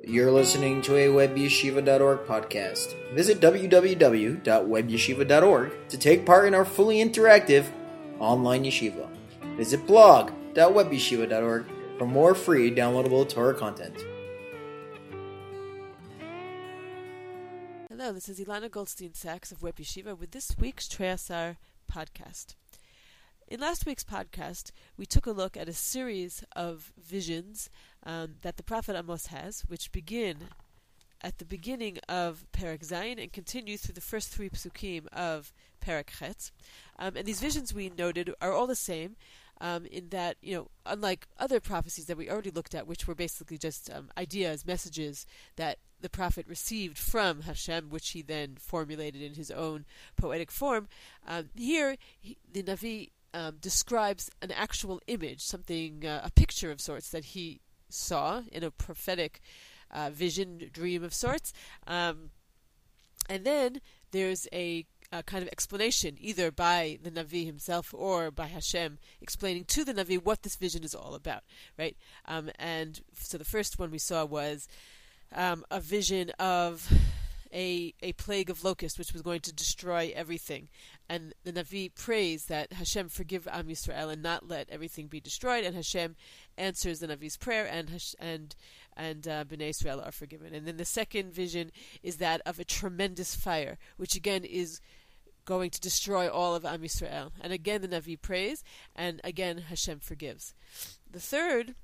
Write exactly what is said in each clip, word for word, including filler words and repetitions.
You're listening to a web yeshiva dot org podcast. Visit w w w dot web yeshiva dot org to take part in our fully interactive online yeshiva. Visit blog dot web yeshiva dot org for more free downloadable Torah content. Hello, this is Ilana Goldstein-Sachs of Web Yeshiva with this week's Treyasar podcast. In last week's podcast, we took a look at a series of visions um, that the prophet Amos has, which begin at the beginning of Perek Zayin and continue through the first three psukim of Perek Chet. Um, and these visions, we noted, are all the same um, in that, you know, unlike other prophecies that we already looked at, which were basically just um, ideas, messages that the prophet received from Hashem, which he then formulated in his own poetic form, um, here he, the Navi Um, describes an actual image, something, uh, a picture of sorts that he saw in a prophetic uh, vision, dream of sorts. Um, and then there's a, a kind of explanation, either by the Navi himself or by Hashem, explaining to the Navi what this vision is all about, right? Um, and so the first one we saw was um, a vision of A, a plague of locusts, which was going to destroy everything. And the Navi prays that Hashem forgive Am Yisrael and not let everything be destroyed. And Hashem answers the Navi's prayer, and Hash, and and uh, Bnei Israel are forgiven. And then the second vision is that of a tremendous fire, which again is going to destroy all of Am Yisrael. And again the Navi prays, and again Hashem forgives. The third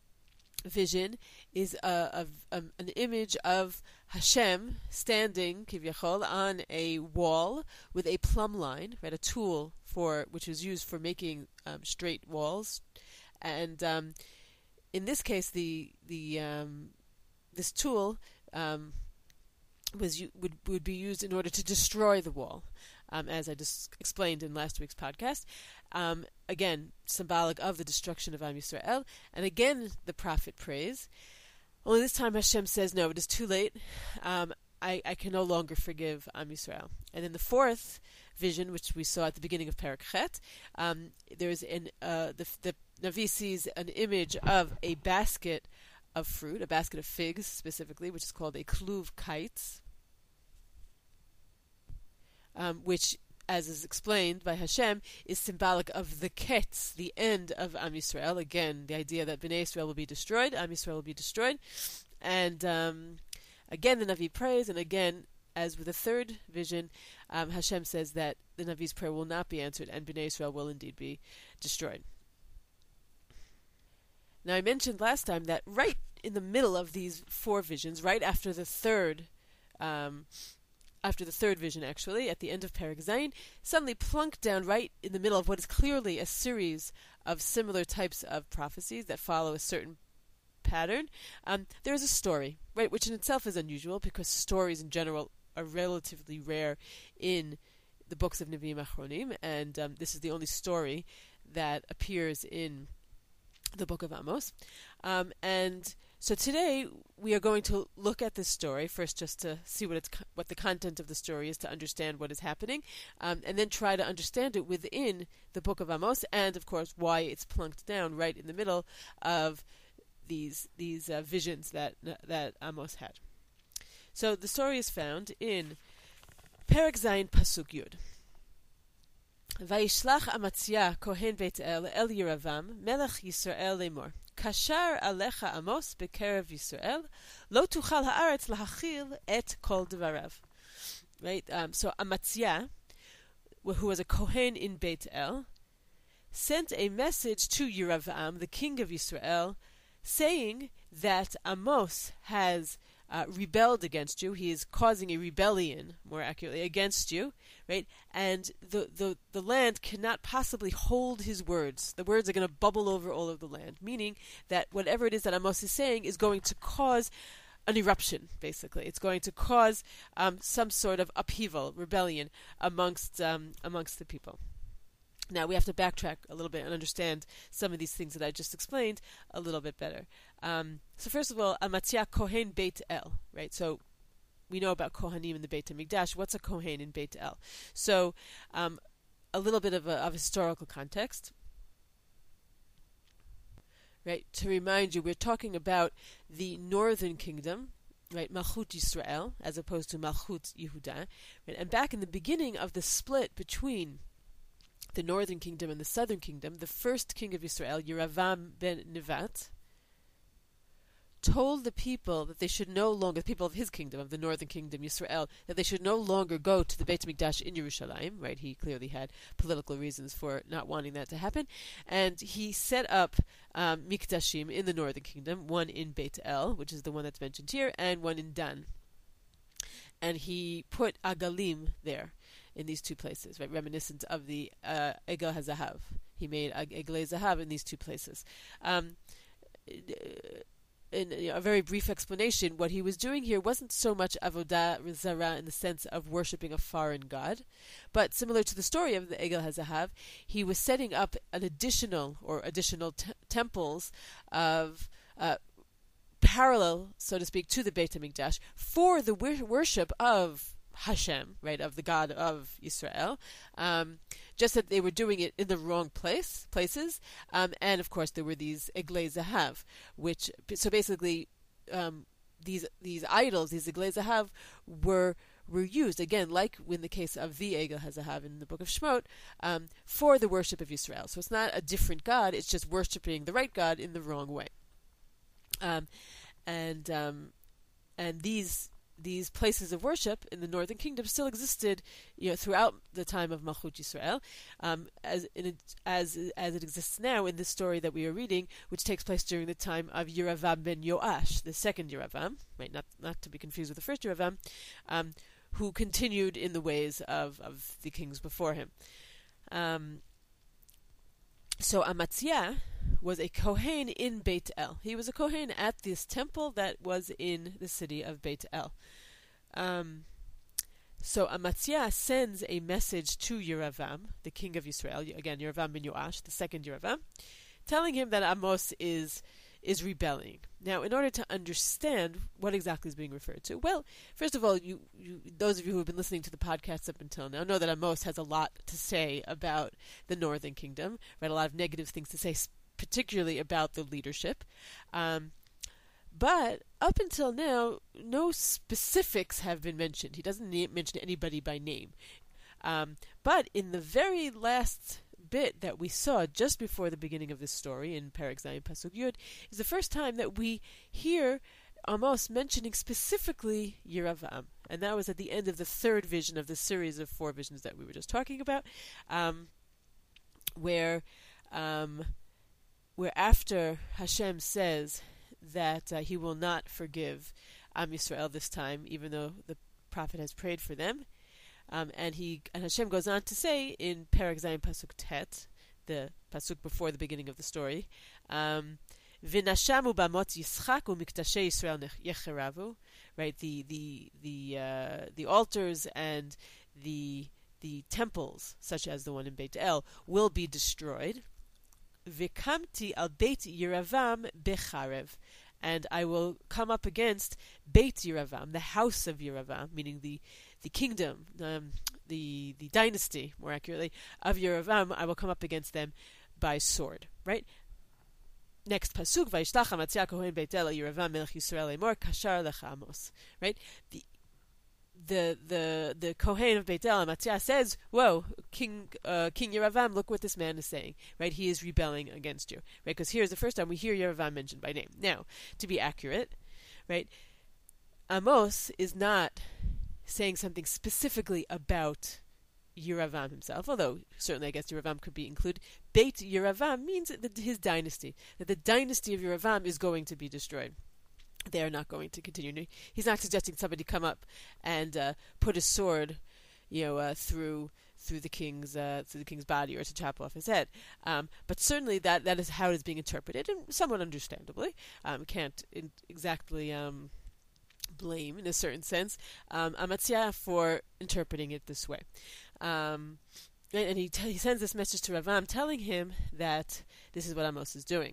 vision is a, a, a, an image of Hashem standing, kivyachol, on a wall with a plumb line, right, a tool for which is used for making um, straight walls, and um, in this case, the the um, this tool um, was would would be used in order to destroy the wall, um, as I just explained in last week's podcast. Um, again, symbolic of the destruction of Am Yisrael, and again the prophet prays. Only this time Hashem says, no, it is too late. Um, I, I can no longer forgive Am Yisrael. And in the fourth vision, which we saw at the beginning of Perek Chet, um, there's an uh, the, the Navi sees an image of a basket of fruit, a basket of figs specifically, which is called a kluv kites, um, which, as is explained by Hashem, is symbolic of the ketz, the end of Am Yisrael. Again, the idea that Bnei Israel will be destroyed, Am Yisrael will be destroyed. And um, again, the Navi prays, and again, as with the third vision, um, Hashem says that the Navi's prayer will not be answered, and Bnei Israel will indeed be destroyed. Now, I mentioned last time that right in the middle of these four visions, right after the third um after the third vision, actually, at the end of Perek Zayin, suddenly plunked down right in the middle of what is clearly a series of similar types of prophecies that follow a certain pattern. Um, there is a story, right, which in itself is unusual because stories in general are relatively rare in the books of Nevi'im Achronim, and um, this is the only story that appears in the book of Amos. Um, and So today we are going to look at this story first, just to see what it's what the content of the story is, to understand what is happening, um, and then try to understand it within the book of Amos, and of course why it's plunked down right in the middle of these these uh, visions that that Amos had. So the story is found in Perek Zayin Pasuk Yud. Vayishlach Amatzia Kohen Beit El El Yeravam Melech Yisrael Lemor. Kashar alecha Amos bekerev Yisrael, lo tuchal haaretz lahachil et kol devarav. Right. Um, so Amatzia, who was a Kohen in Beit El, sent a message to Yeravam, the king of Israel, saying that Amos has uh, rebelled against you. He is causing a rebellion, more accurately, against you, right? And the, the, the land cannot possibly hold his words. The words are going to bubble over all of the land, meaning that whatever it is that Amos is saying is going to cause an eruption, basically. It's going to cause um, some sort of upheaval, rebellion amongst um, amongst the people. Now, we have to backtrack a little bit and understand some of these things that I just explained a little bit better. Um, so first of all, Amatzia Kohen Beit El, right? So we know about Kohanim in the Beit HaMikdash. What's a Kohen in Beit El? So um, a little bit of a of historical context. right? To remind you, we're talking about the northern kingdom, right? Malchut Yisrael, as opposed to Malchut Yehuda. Right? And back in the beginning of the split between the northern kingdom and the southern kingdom, the first king of Israel, Yeravam ben Nevat, told the people that they should no longer, the people of his kingdom, of the northern kingdom, Yisrael, that they should no longer go to the Beit HaMikdash in Yerushalayim, right? He clearly had political reasons for not wanting that to happen. And he set up um, Mikdashim in the northern kingdom, one in Beit El, which is the one that's mentioned here, and one in Dan. And he put Agalim there in these two places, right? Reminiscent of the uh, Egel HaZahav. He made Eglei Zahav in these two places. Um, In a very brief explanation, what he was doing here wasn't so much avodah zara in the sense of worshipping a foreign god, but similar to the story of the Egel HaZahav, he was setting up an additional or additional t- temples of uh, parallel, so to speak, to the Beit HaMikdash for the wor- worship of Hashem, right, of the God of Israel, um, just that they were doing it in the wrong place, places, um, and of course there were these Eglei Zahav, which, so basically, um, these these idols, these Eglei Zahav, were were used, again, like in the case of the Egel HaZahav in the book of Shemot, um, for the worship of Israel. So it's not a different God, it's just worshipping the right God in the wrong way. Um, and um, and these These places of worship in the northern kingdom still existed, you know, throughout the time of Malchut Yisrael, um, as in it, as as it exists now in this story that we are reading, which takes place during the time of Yeravam ben Yoash, the second Yeravam, right? Not not to be confused with the first Yeravam, um, who continued in the ways of, of the kings before him. Um, so Amaziah was a Kohen in Beit El. He was a Kohen at this temple that was in the city of Beit El. Um, so Amaziah sends a message to Yeravam, the king of Israel, again, Yeravam ben Yoash, the second Yeravam, telling him that Amos is is rebelling. Now, in order to understand what exactly is being referred to, well, first of all, you, you those of you who have been listening to the podcast up until now know that Amos has a lot to say about the northern kingdom, right? A lot of negative things to say, particularly about the leadership. Um, but up until now, no specifics have been mentioned. He doesn't na- mention anybody by name. Um, but in the very last bit that we saw just before the beginning of this story in Perek Zayin Pasuk Yud is the first time that we hear Amos mentioning specifically Yeravam. And that was at the end of the third vision of the series of four visions that we were just talking about, um, where... Um, where after Hashem says that uh, he will not forgive Am Yisrael this time, even though the prophet has prayed for them, um, and he and Hashem goes on to say in Perek Zayin Pasuk Tet, the pasuk before the beginning of the story, V'nashamu bamot Yischaku mikdashei Yisrael yecheravu, right? The the the uh, the altars and the the temples, such as the one in Beit El, will be destroyed. V'kamti al Beit Yeravam becharev, and I will come up against Beit Yeravam, the house of Yeravam, meaning the the kingdom, um, the the dynasty, more accurately, of Yeravam. I will come up against them by sword. Right. Next pasuk, Vayishlach Amaziah kohen Beit El Yeravam melech Yisrael emor kashar lecha Amos. Right. The The the the Kohen of Beit El, Amaziah, says, "Whoa, King uh, King Yeravam, look what this man is saying. Right, he is rebelling against you. Right, because here's the first time we hear Yeravam mentioned by name. Now, to be accurate, right, Amos is not saying something specifically about Yeravam himself, although certainly I guess Yeravam could be included. Beit Yeravam means that his dynasty, that the dynasty of Yeravam is going to be destroyed. They are not going to continue. He's not suggesting somebody come up and uh, put a sword, you know, uh, through through the king's uh, through the king's body or to chop off his head. Um, but certainly that, that is how it is being interpreted, and somewhat understandably. Um, can't in- exactly um, blame, in a certain sense, um, Amaziah for interpreting it this way. Um, and and he, t- he sends this message to Ravam, telling him that this is what Amos is doing.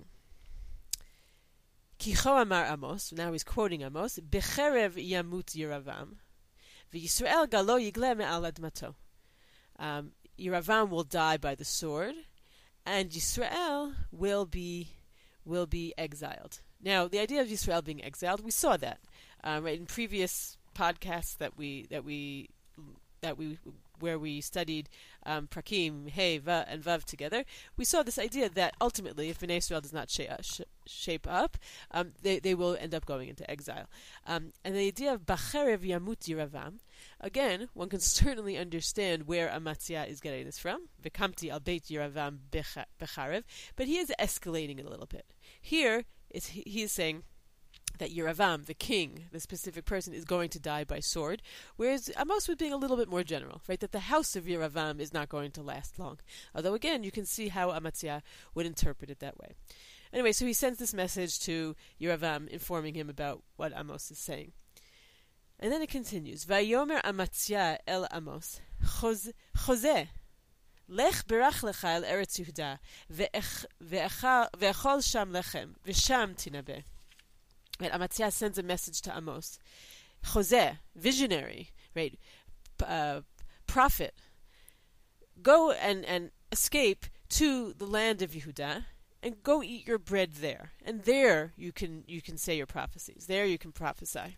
Kicho amar Amos, now he's quoting Amos, Becherev yamut Yeravam, v'Yisrael galo yigle me'al admato. Um, Yeravam will die by the sword, and Yisrael will be will be exiled. Now, the idea of Yisrael being exiled, we saw that um, right in previous podcasts that we that we that we where we studied um, Prakim, Hey, Va, and Vav together. We saw this idea that ultimately, if Bnei Israel does not sh- sh- shape up, um, they they will end up going into exile. Um, and the idea of Bacherev Yamut Yeravam, again, one can certainly understand where Amatzia is getting this from. V'kamti al Beit Yeravam Becharev, but he is escalating it a little bit. Here, is he, he is saying that Yeravam, the king, the specific person, is going to die by sword, whereas Amos was being a little bit more general, right? That the house of Yeravam is not going to last long. Although, again, you can see how Amatzia would interpret it that way. Anyway, so he sends this message to Yeravam, informing him about what Amos is saying. And then it continues, Vayomer Amatzia el Amos, Chozeh, Lech berach lecha el Eretz Yehuda, ve'echol sham lechem, ve'sham tinabe. Right, Amatzia sends a message to Amos. Chozeh, visionary, right, uh, prophet, go and, and escape to the land of Yehuda and go eat your bread there. And there you can you can say your prophecies. There you can prophesy.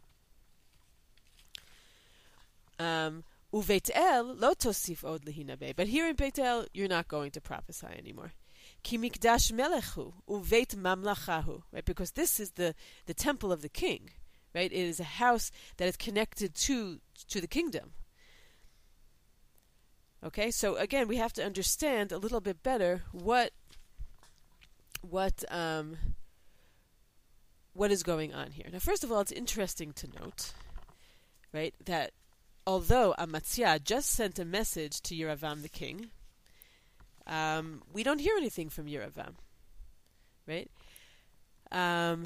Um, Uveit El lo tosif od lehinabe. But here in Beit El, you're not going to prophesy anymore. Ki mikdash melechu uveit mamlachahu, right? Because this is the, the temple of the king, right? It is a house that is connected to to the kingdom. Okay, so again, we have to understand a little bit better what what um what is going on here. Now, first of all, it's interesting to note, right, that although Amatzia just sent a message to Yeravam the king, Um, we don't hear anything from Yeravam, right? Um,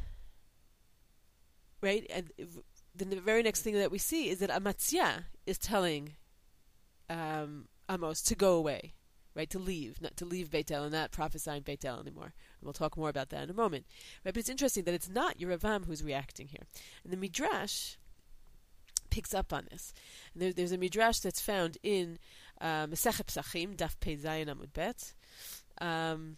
right, and the very next thing that we see is that Amatzia is telling um, Amos to go away, right, to leave, not to leave Beit El and not prophesy in Beit El anymore. And we'll talk more about that in a moment. Right, but it's interesting that it's not Yeravam who's reacting here. And the Midrash picks up on this. And there, there's a Midrash that's found in Masechet Pesachim, Daf Pei Zayin Amud Bet. Um,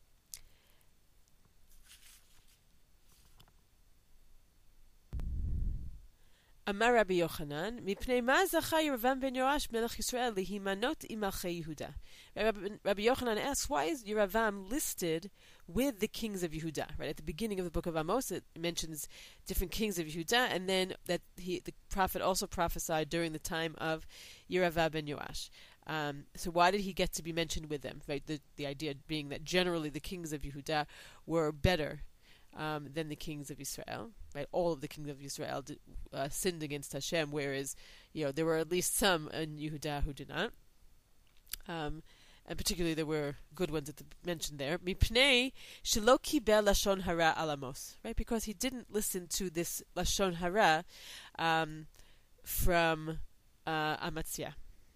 Amar Rabbi Yochanan, Mipnei ma zacha Yeravam ben Yoash melech Yisrael lihimanot im malchei Yehuda. Rabbi Yochanan asks, why is Yeravam listed with the kings of Yehuda? Right at the beginning of the book of Amos, it mentions different kings of Yehuda, and then that he, the prophet also prophesied during the time of Yeravam ben Yoash. Um, so why did he get to be mentioned with them? Right, the the idea being that generally the kings of Yehuda were better um, than the kings of Israel. Right, all of the kings of Israel did, uh, sinned against Hashem, whereas you know there were at least some in Yehuda who did not. Um, and particularly there were good ones at the, mentioned there. Mipnei shelo kibel lashon hara al Amos, right? Because he didn't listen to this lashon hara um, from uh, Amatzia.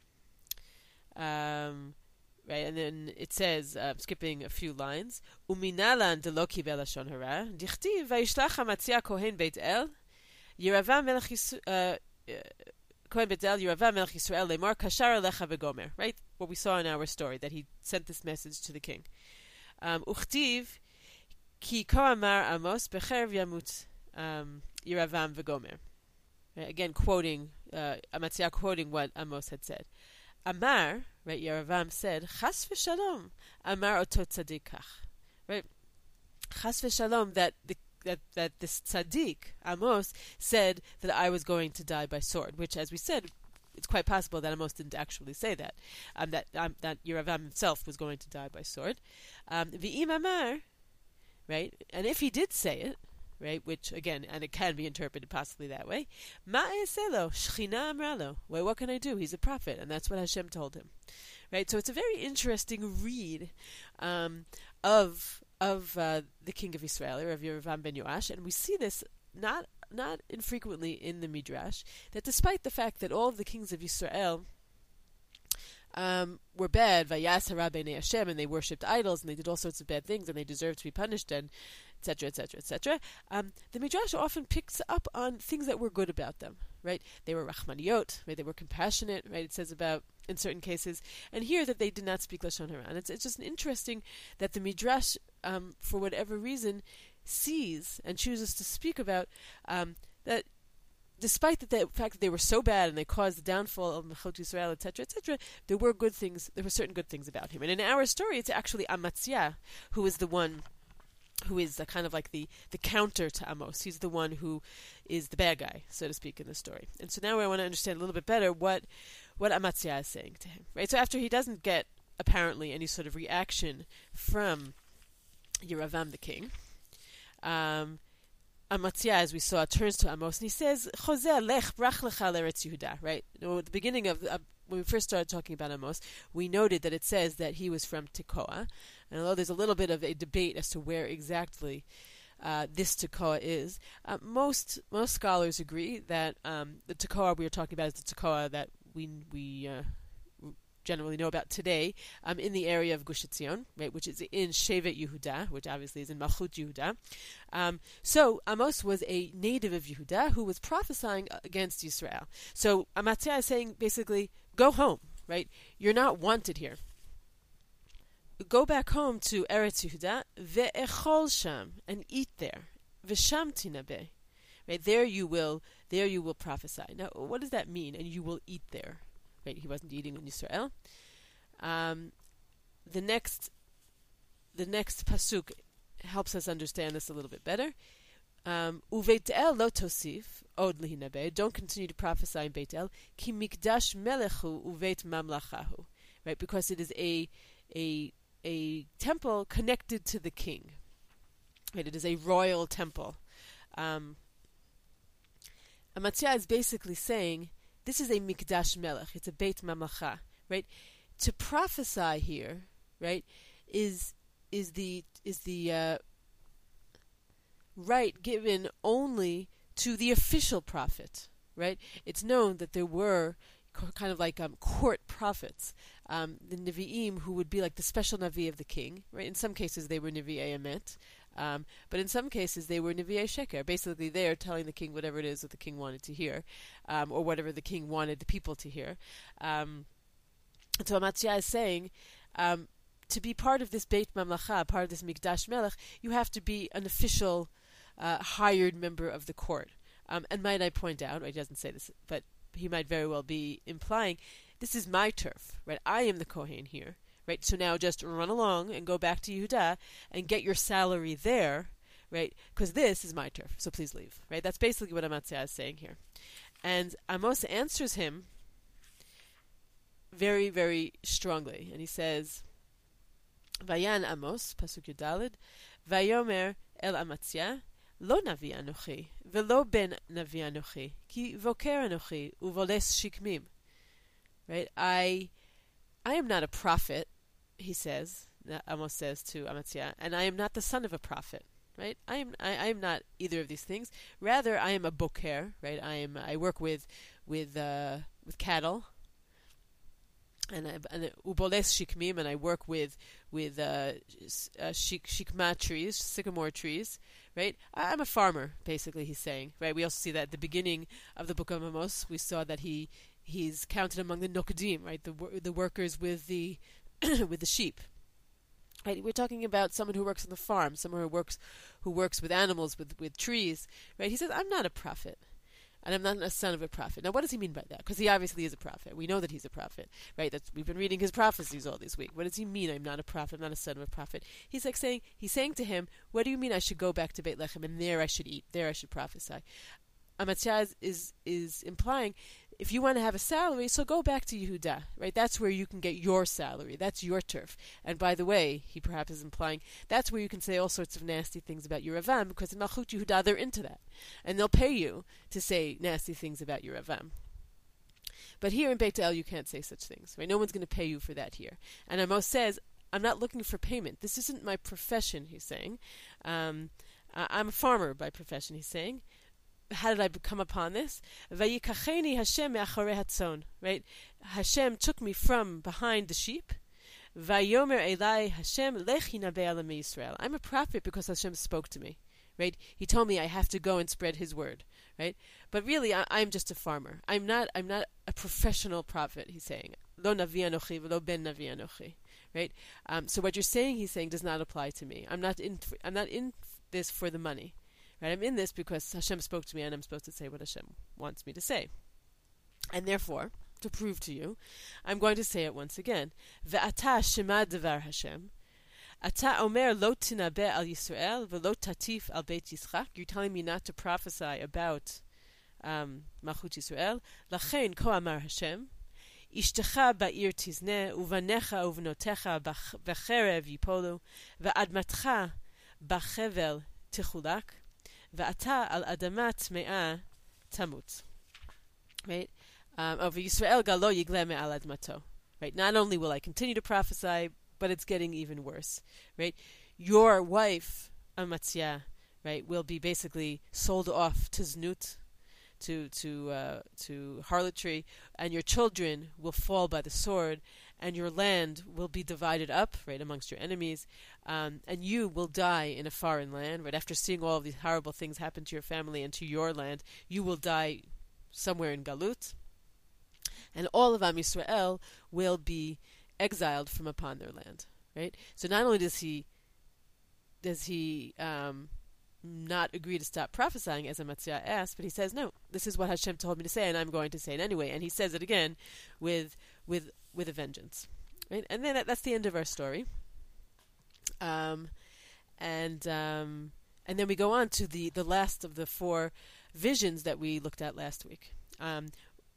Um, right, and then it says, uh, skipping a few lines, Uminalan de lo kibel lashon hara, dichtiv vayishlach Amatzia kohen Beit El, Yeravam melech Yisrael, Kohen Beit El, Yeravam melech Yisrael lemar kashar alecha v'gomer. Right, what we saw in our story, that he sent this message to the king. Um, Uchtiv ki ko amar Amos becherev yamut Yeravam v'gomer. Right, again, quoting uh, Amatzia, quoting what Amos had said. Amar, right, Yeravam said, Chas v'shalom, Amar oto tzaddik kach. Right, Chas v'shalom, that the that that this tzaddik, Amos, said that I was going to die by sword, which, as we said, it's quite possible that Amos didn't actually say that, um, that um, that Yeravam himself was going to die by sword. Um, V'im Amar, right, and if he did say it, right, which again, and it can be interpreted possibly that way. Ma'eselo shchina amralo. Well, what can I do? He's a prophet, and that's what Hashem told him, right? So it's a very interesting read um, of of uh, the king of Israel, or of Yeravam ben Yoash, and we see this not not infrequently in the Midrash, that despite the fact that all of the kings of Israel Um, were bad, vayas hara b'nei Hashem, and they worshipped idols, and they did all sorts of bad things, and they deserved to be punished, and et cetera, et cetera, et cetera. Um, the Midrash often picks up on things that were good about them, right? They were rachmaniyot, right? They were compassionate, right? It says about, in certain cases, and here that they did not speak lashon hara. And it's, it's just interesting that the Midrash um, for whatever reason, sees and chooses to speak about um, that despite the, the fact that they were so bad and they caused the downfall of Mechot Yisrael, et cetera, et cetera, there were good things, there were certain good things about him. And in our story, it's actually Amaziah who is the one who is the kind of like the, the counter to Amos. He's the one who is the bad guy, so to speak, in the story. And so now I want to understand a little bit better what what Amaziah is saying to him. Right? So after he doesn't get, apparently, any sort of reaction from Yeravam the king, um, Amaziah, as we saw, turns to Amos and he says, Chozeh lech brach lecha l'eretz Yehuda. Right? You know, at the beginning of uh, when we first started talking about Amos, we noted that it says that he was from Tekoa. And although there's a little bit of a debate as to where exactly uh, this Tekoa is, uh, most most scholars agree that um, the Tekoa we are talking about is the Tekoa that we we uh, generally know about today um, in the area of Gush Etzion, right, which is in Shevet Yehuda, which obviously is in Malchut Yehuda. Um, so Amos was a native of Yehuda who was prophesying against Yisrael. So Amaziah is saying basically, go home, right? You're not wanted here. Go back home to Eretz Yehuda, ve'echol sham, and eat there. V'sham tinabe. Right, there you will, there you will prophesy. Now, what does that mean? And you will eat there. Right, he wasn't eating in Yisrael. Um, the next, the next pasuk helps us understand this a little bit better. Um, Uveit El lo tosif od lihinabe. Don't continue to prophesy in Beit El. Ki mikdash melechu uveit mamlachahu. Right, because it is a a a temple connected to the king. Right, it is a royal temple. Um, Amaziah is basically saying, this is a mikdash melech. It's a beit mamlacha, right? To prophesy here, right, is is the is the uh, right given only to the official prophet, right? It's known that there were kind of like um, court prophets, um, the Nevi'im, who would be like the special Navi of the king, right? In some cases they were Nevi'ei Emet, um, but in some cases they were Nevi'ei Sheker. Basically they are telling the king whatever it is that the king wanted to hear, um, or whatever the king wanted the people to hear. Um, and so Amaziah is saying, um, to be part of this Beit Mamlacha, part of this Mikdash Melech, you have to be an official, uh, hired member of the court. Um, and might I point out, right, he doesn't say this, but he might very well be implying, this is my turf, right? I am the Kohen here, right? So now just run along and go back to Yehuda and get your salary there, right? Because this is my turf, so please leave, right? That's basically what Amaziah is saying here. And Amos answers him very, very strongly, and he says, Vayan Amos, Pasuk Yudalid, Vayomer El Amaziah, Lo navi anochi, velo ben navi anochi, ki voker anochi, uvoles shikmim. Right? I, I am not a prophet, he says. Amos says to Amaziah, and I am not the son of a prophet. Right? I am, I, I am not either of these things. Rather, I am a boker. Right? I am, I work with, with, uh, with cattle. And I, and uboles shikmim, and I work with with uh, uh, shik, shikma trees, sycamore trees, right? I, I'm a farmer, basically. He's saying, right? We also see that at the beginning of the book of Amos, we saw that he he's counted among the nokedim, right? The the workers with the with the sheep. Right? We're talking about someone who works on the farm, someone who works who works with animals, with with trees, right? He says, I'm not a prophet. And I'm not a son of a prophet. Now, what does he mean by that? Because he obviously is a prophet. We know that he's a prophet, right? That's, we've been reading his prophecies all this week. What does he mean? I'm not a prophet. I'm not a son of a prophet. He's like saying, he's saying to him, what do you mean I should go back to Beit Lechem and there I should eat, there I should prophesy? Amaziah is, is is implying, if you want to have a salary, so go back to Yehuda, right? That's where you can get your salary. That's your turf. And by the way, he perhaps is implying, that's where you can say all sorts of nasty things about your Avam, because in Malchut Yehuda, they're into that. And they'll pay you to say nasty things about your Avam. But here in Beit El, you can't say such things, right? No one's going to pay you for that here. And Amos says, I'm not looking for payment. This isn't my profession, he's saying. Um, I'm a farmer by profession, he's saying. How did I come upon this? Vayikacheni Hashem me'acharei hatzon. Right? Hashem took me from behind the sheep. Vayomer Elai Hashem lechi nabei alam Yisrael. I'm a prophet because Hashem spoke to me. Right? He told me I have to go and spread His word. Right? But really, I, I'm just a farmer. I'm not. I'm not a professional prophet. He's saying, Lo navi anochi v'lo ben navi anochi. right? Um, so what you're saying, he's saying, does not apply to me. I'm not in. I'm not in this for the money, right? I'm in this because Hashem spoke to me, and I'm supposed to say what Hashem wants me to say. And therefore, to prove to you, I'm going to say it once again. Ve'ata shema devar Hashem. Ata omer lo tinabe al Yisrael ve'lo tatif al Beit Yitzchak. You're telling me not to prophesy about um, Malchut Yisrael. Lachein ko amar Hashem. Ishtecha ba'ir tizne, uvanecha uvnotecha b'cherev yipolu, ve'admatcha b'chevel tichulak, ve'ata al adama tme'a tamut. Right? Um, over Yisrael galo yigle me'al admato. Right? Not only will I continue to prophesy, but it's getting even worse. Right? Your wife, Amatzia, right, will be basically sold off to znut, to to uh, to harlotry, and your children will fall by the sword, and your land will be divided up, right, amongst your enemies, um, and you will die in a foreign land, right, after seeing all of these horrible things happen to your family and to your land, you will die somewhere in Galut, and all of Am Yisrael will be exiled from upon their land, right? So not only does he does he um, not agree to stop prophesying, as Amatzia asked, but he says, no, this is what Hashem told me to say, and I'm going to say it anyway. And he says it again with with with a vengeance. Right? And then that, that's the end of our story. Um, and um, and then we go on to the, the last of the four visions that we looked at last week. Um,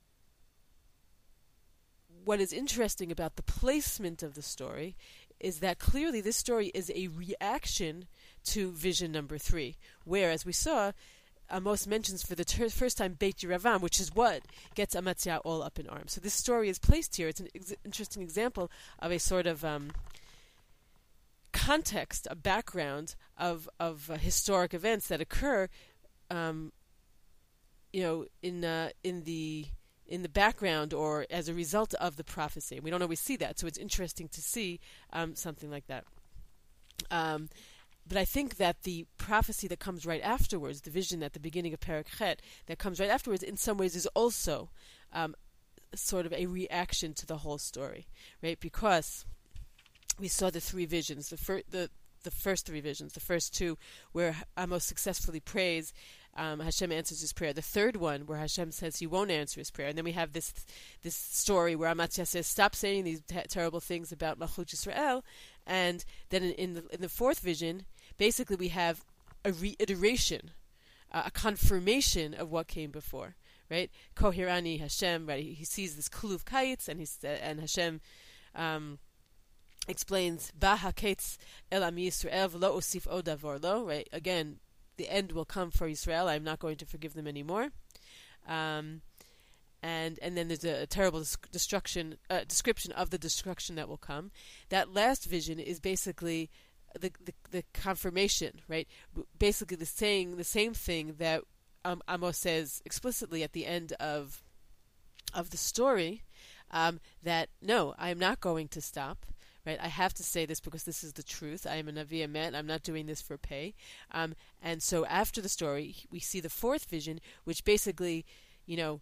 what is interesting about the placement of the story is that clearly this story is a reaction to vision number three, where, as we saw, Amos mentions for the ter- first time Beit Yeravam, which is what gets Amatzia all up in arms. So this story is placed here. It's an ex- interesting example of a sort of um, context, a background of of uh, historic events that occur, um, you know, in uh, in the in the background or as a result of the prophecy. We don't always see that, so it's interesting to see um, something like that. Um, but I think that the prophecy that comes right afterwards, the vision at the beginning of Perek Chet, that comes right afterwards, in some ways is also um, sort of a reaction to the whole story, right? Because we saw the three visions, the, fir- the, the first three visions, the first two where Amos successfully prays, Um, Hashem answers his prayer. The third one, where Hashem says he won't answer his prayer. And then we have this this story where Amatzia says, stop saying these te- terrible things about Malchut Yisrael. And then in, in, the, in the fourth vision, basically we have a reiteration, uh, a confirmation of what came before. Right? Kohirani Hashem, right? He, he sees this Kuluv Kaitz, and, he's, uh, and Hashem um, explains, Ba HaKaitz El Am Yisrael V'lo Osif O Davor Lo, right? Again, the end will come for Israel. I'm not going to forgive them anymore. Um, and and then there's a, a terrible destruction uh, description of the destruction that will come. That last vision is basically the the, the confirmation, right? Basically, the saying the same thing that um, Amos says explicitly at the end of of the story. Um, that no, I am not going to stop. Right, I have to say this because this is the truth. I am a Navi Emet. I'm not doing this for pay. Um, and so after the story, we see the fourth vision, which basically, you know,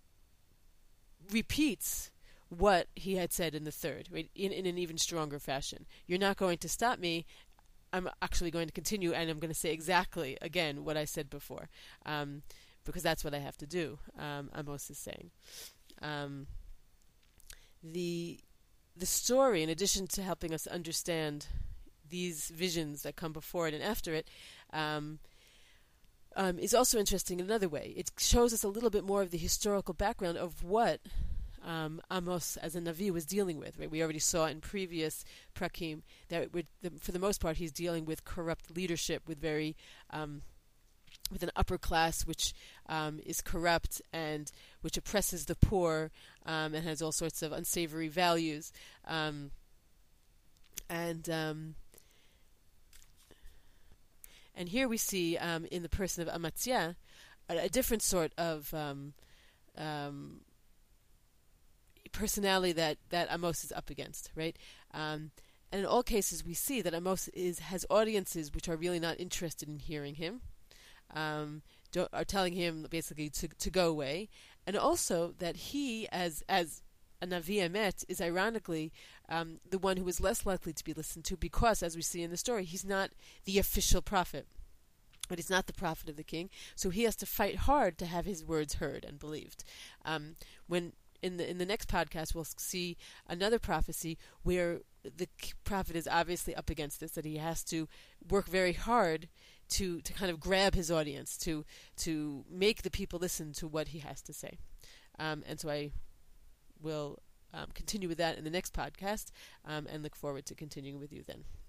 repeats what he had said in the third, right, in, in an even stronger fashion. You're not going to stop me. I'm actually going to continue, and I'm going to say exactly, again, what I said before, um, because that's what I have to do, um, Amos is saying. Um, the... The story, in addition to helping us understand these visions that come before it and after it, um, um, is also interesting in another way. It shows us a little bit more of the historical background of what um, Amos, as a Navi, was dealing with. Right? We already saw in previous prakim that, the, for the most part, he's dealing with corrupt leadership, with very um, with an upper class which um, is corrupt and which oppresses the poor um, and has all sorts of unsavory values. Um, and um, and here we see um, in the person of Amatzia a, a different sort of um, um, personality that, that Amos is up against, right? Um, and in all cases we see that Amos is, has audiences which are really not interested in hearing him. Um, are telling him basically to to go away, and also that he, as as a Navi Emet is ironically um, the one who is less likely to be listened to because, as we see in the story, he's not the official prophet. But he's not the prophet of the king, so he has to fight hard to have his words heard and believed. Um, when in the in the next podcast, we'll see another prophecy where the prophet is obviously up against this, that he has to work very hard to, to kind of grab his audience, to to make the people listen to what he has to say. Um, and so I will um, continue with that in the next podcast, um, and look forward to continuing with you then.